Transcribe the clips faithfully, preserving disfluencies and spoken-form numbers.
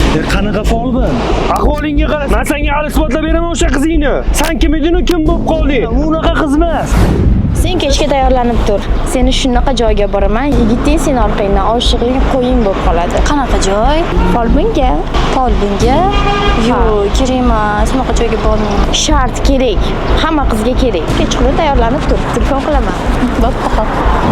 Qanaqa folbin? Ahvolingga qara. Men senga hali isbotlab beraman o'sha qizingni. Sen kim eding, kim bo'lib qolding? U unaqa qiz emas. Sen kechga tayyorlanib tur. Seni shunaqa joyga boraman, yigiting sen orqangdan oshig'ing qo'ying bo'lib qoladi. Qanaqa joy? Folbinga. Folbinga? Yo'q, kerak emas. Unaqa joyga bormayman. Shart kerak. Hamma qizga kerak. Kechqurun tayyorlanib tur. Telefon qilaman. Bo'pti.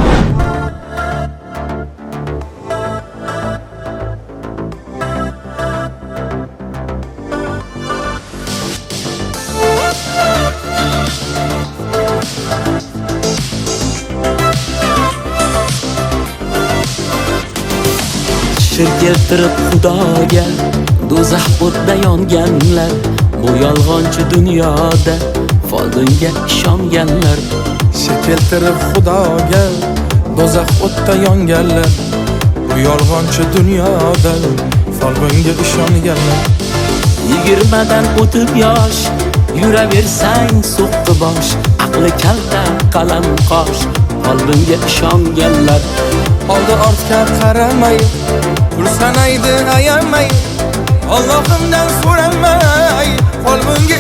Shir keltirib Xudoga do'zax o'tda yonganlar, bu yolg'onchi dunyoda folbinga ishonganlar. Shir keltirib Xudoga do'zax o'tda yonganlar, bu yolg'onchi dunyoda folbinga ishonganlar. Yigirmadan o'tib yosh, yuraversang so'qqi bosh, aqli kalta qalam qosh, folbinga ishonganlar. Oldi ortga qaramay, pul sanaydi ayamay, Allohimdan so'ramay, folbinga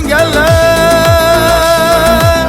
ishonganlar.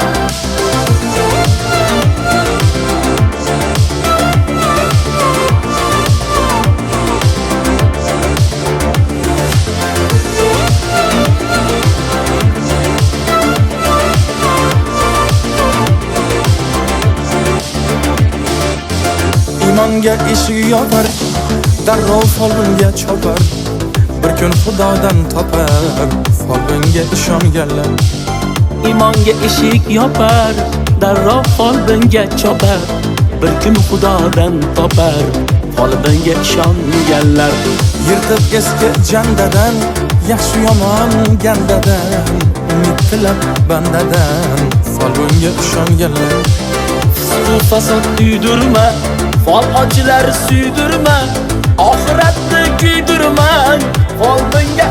Imonga eshik yopar, darrov folbinga chopar. Bir kun Xudodan topar, folbinga ishonganlar. Imonga eshik yopar, darrov folbinga chopar. Bir kun Xudodan topar, folbinga ishonganlar. Yirtib eski jandadan, yaxshi yomon gandadan, umid tilab bandadan, folbinga ishonganlar. Bu fasod uydirma, fol ochilar suydirma, oxiratni kuydirma, folbinga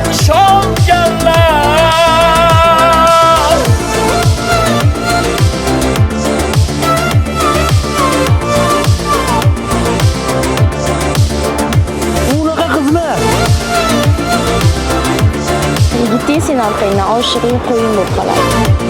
ishonganlar. Unaqa qiz emas. Yigiting sen orqangdan oshig'ing qo'ying bo'lib qoladi.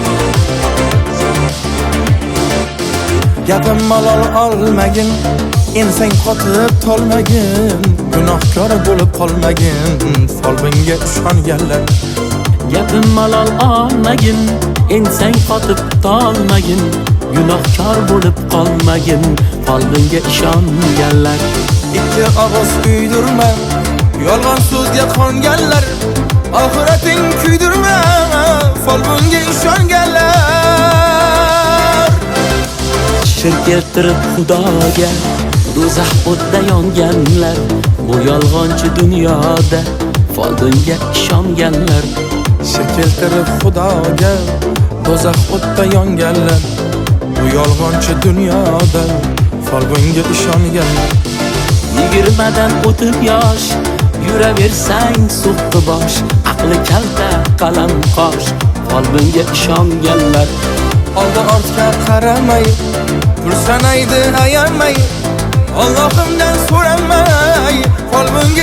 Gapim malol olmagin, ensang qotib tolmagin, gunohkor bo'lib qolmagin, folbinga ishonganlar. Gapim malol olmagin, ensang qotib tolmagin, gunohkor bo'lib qolmagin, folbinga ishonganlar. Ikki og'iz uydirma, yolg'on so'zga qonganlar, oxirating kuydirma, folbinga ishonganlar. Shir keltirib Xudoga do'zax o'tda yonganlar, bu yolg'onchi dunyoda folbinga ishonganlar. Shir keltirib Xudoga do'zax o'tda yonganlar, bu yolg'onchi dunyoda folbinga ishonganlar. Yigirmadan o'tib yosh, yuraversang so'qqi bosh, aqli kalta qalam qosh, folbinga ishonganlar. Oldi ortga qaramay, pul sanaydi ayamay, Allohimdan so'ramay, folbinga